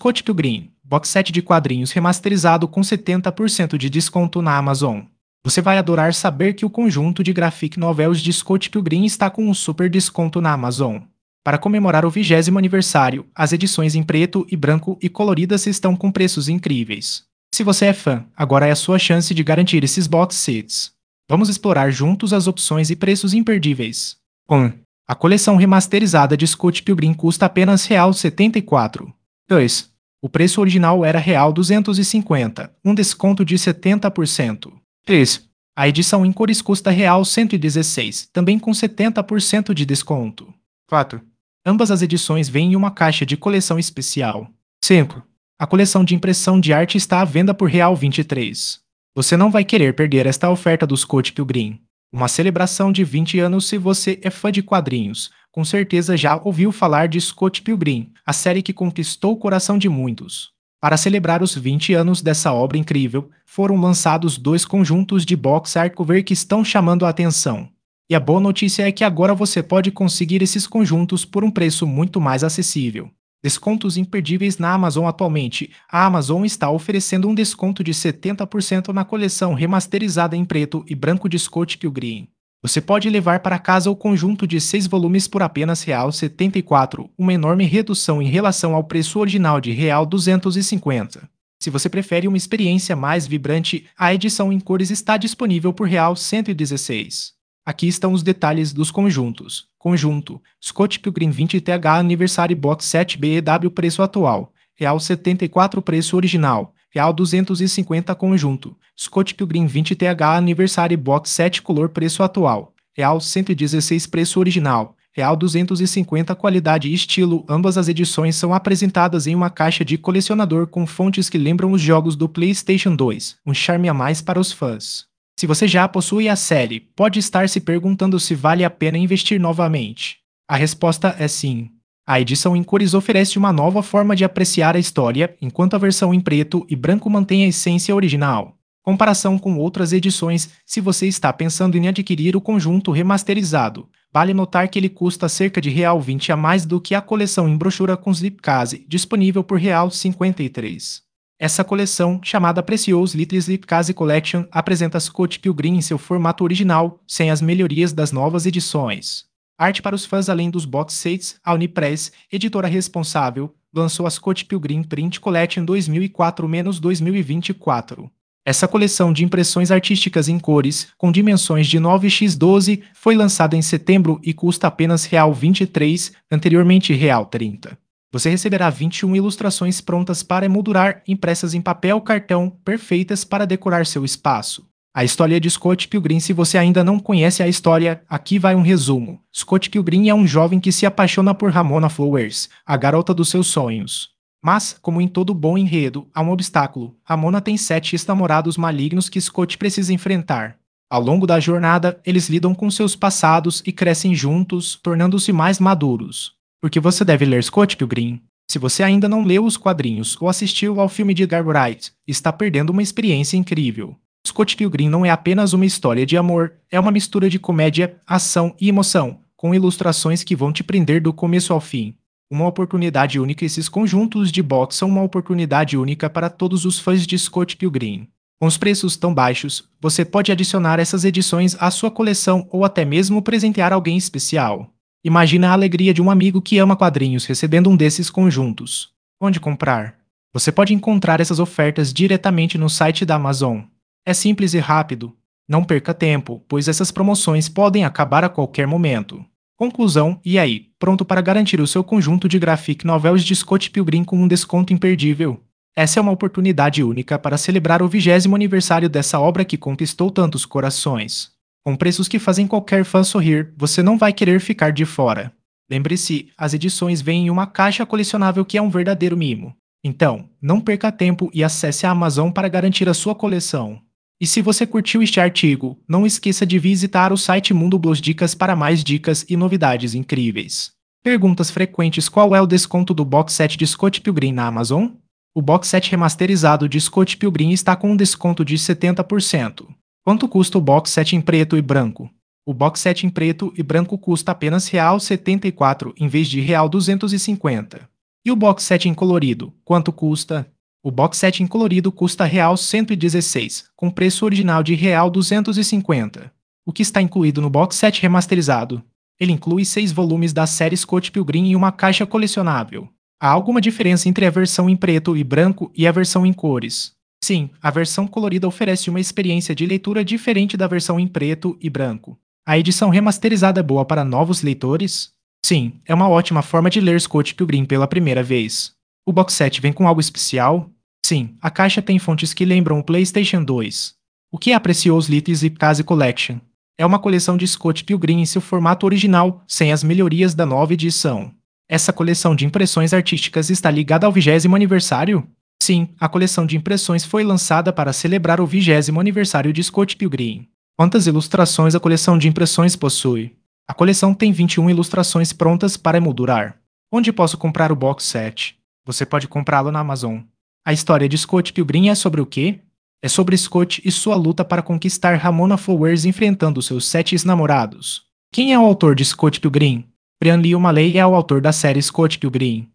Scott Pilgrim, box set de quadrinhos remasterizado com 70% de desconto na Amazon. Você vai adorar saber que o conjunto de graphic novels de Scott Pilgrim está com um super desconto na Amazon. Para comemorar o 20º aniversário, as edições em preto e branco e coloridas estão com preços incríveis. Se você é fã, agora é a sua chance de garantir esses box sets. Vamos explorar juntos as opções e preços imperdíveis. 1. A coleção remasterizada de Scott Pilgrim custa apenas R$ 74. 2. O preço original era R$ 250, um desconto de 70%. 3. A edição em cores custa R$ 116, também com 70% de desconto. 4. Ambas as edições vêm em uma caixa de coleção especial. 5. A coleção de impressão de arte está à venda por R$ 23. Você não vai querer perder esta oferta do Scott Pilgrim. Uma celebração de 20 anos se você é fã de quadrinhos. Com certeza já ouviu falar de Scott Pilgrim, a série que conquistou o coração de muitos. Para celebrar os 20 anos dessa obra incrível, foram lançados 2 conjuntos de box art cover que estão chamando a atenção. E a boa notícia é que agora você pode conseguir esses conjuntos por um preço muito mais acessível. Descontos imperdíveis na Amazon atualmente. A Amazon está oferecendo um desconto de 70% na coleção remasterizada em preto e branco de Scott Pilgrim. Você pode levar para casa o conjunto de 6 volumes por apenas R$ 74, uma enorme redução em relação ao preço original de R$ 250. Se você prefere uma experiência mais vibrante, a edição em cores está disponível por R$ 116. Aqui estão os detalhes dos conjuntos. Conjunto: Scott Pilgrim 20th Anniversary Box Set BEW preço atual, R$ 74 preço original, R$ 250 conjunto. Scott Pilgrim 20th Anniversary Box Set Color preço atual, R$ 116 preço original, R$ 250 qualidade e estilo. Ambas as edições são apresentadas em uma caixa de colecionador com fontes que lembram os jogos do PlayStation 2, um charme a mais para os fãs. Se você já possui a série, pode estar se perguntando se vale a pena investir novamente. A resposta é sim. A edição em cores oferece uma nova forma de apreciar a história, enquanto a versão em preto e branco mantém a essência original. Comparação com outras edições: se você está pensando em adquirir o conjunto remasterizado, vale notar que ele custa cerca de R$ 20 a mais do que a coleção em brochura com slipcase, disponível por R$ 53. Essa coleção, chamada Precious Little Slipcase Collection, apresenta Scott Pilgrim em seu formato original, sem as melhorias das novas edições. Arte para os fãs. Além dos box sets, a Unipress, editora responsável, lançou a Scott Pilgrim Print Collection 2004-2024. Essa coleção de impressões artísticas em cores, com dimensões de 9x12, foi lançada em setembro e custa apenas R$ 23, anteriormente R$ 30. Você receberá 21 ilustrações prontas para emoldurar, impressas em papel cartão, perfeitas para decorar seu espaço. A história de Scott Pilgrim. Se você ainda não conhece a história, aqui vai um resumo. Scott Pilgrim é um jovem que se apaixona por Ramona Flowers, a garota dos seus sonhos. Mas, como em todo bom enredo, há um obstáculo. Ramona tem 7 ex-namorados malignos que Scott precisa enfrentar. Ao longo da jornada, eles lidam com seus passados e crescem juntos, tornando-se mais maduros. Porque você deve ler Scott Pilgrim. Se você ainda não leu os quadrinhos ou assistiu ao filme de Edgar Wright, está perdendo uma experiência incrível. Scott Pilgrim não é apenas uma história de amor, é uma mistura de comédia, ação e emoção, com ilustrações que vão te prender do começo ao fim. Uma oportunidade única. Esses conjuntos de box são uma oportunidade única para todos os fãs de Scott Pilgrim. Com os preços tão baixos, você pode adicionar essas edições à sua coleção ou até mesmo presentear alguém especial. Imagina a alegria de um amigo que ama quadrinhos recebendo um desses conjuntos. Onde comprar? Você pode encontrar essas ofertas diretamente no site da Amazon. É simples e rápido. Não perca tempo, pois essas promoções podem acabar a qualquer momento. Conclusão: e aí, pronto para garantir o seu conjunto de graphic novels de Scott Pilgrim com um desconto imperdível? Essa é uma oportunidade única para celebrar o 20º aniversário dessa obra que conquistou tantos corações. Com preços que fazem qualquer fã sorrir, você não vai querer ficar de fora. Lembre-se, as edições vêm em uma caixa colecionável que é um verdadeiro mimo. Então, não perca tempo e acesse a Amazon para garantir a sua coleção. E se você curtiu este artigo, não esqueça de visitar o site Mundo Blues Dicas para mais dicas e novidades incríveis. Perguntas frequentes: qual é o desconto do box set de Scott Pilgrim na Amazon? O box set remasterizado de Scott Pilgrim está com um desconto de 70%. Quanto custa o box set em preto e branco? O box set em preto e branco custa apenas R$ 74 em vez de R$ 250. E o box set em colorido, quanto custa? O box set em colorido custa R$ 116, com preço original de R$ 250. O que está incluído no box set remasterizado? Ele inclui 6 volumes da série Scott Pilgrim e uma caixa colecionável. Há alguma diferença entre a versão em preto e branco e a versão em cores? Sim, a versão colorida oferece uma experiência de leitura diferente da versão em preto e branco. A edição remasterizada é boa para novos leitores? Sim, é uma ótima forma de ler Scott Pilgrim pela primeira vez. O box set vem com algo especial? Sim, a caixa tem fontes que lembram o PlayStation 2. O que é a Precious Lit Zipcase Collection? É uma coleção de Scott Pilgrim em seu formato original, sem as melhorias da nova edição. Essa coleção de impressões artísticas está ligada ao 20º aniversário? Sim, a coleção de impressões foi lançada para celebrar o 20º aniversário de Scott Pilgrim. Quantas ilustrações a coleção de impressões possui? A coleção tem 21 ilustrações prontas para emoldurar. Onde posso comprar o box set? Você pode comprá-lo na Amazon. A história de Scott Pilgrim é sobre o quê? É sobre Scott e sua luta para conquistar Ramona Flowers enfrentando seus 7 ex-namorados. Quem é o autor de Scott Pilgrim? Brian Lee O'Malley é o autor da série Scott Pilgrim.